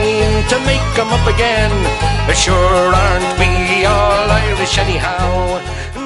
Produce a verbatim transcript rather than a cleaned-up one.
trying to make 'em up again. They sure aren't we all Irish anyhow.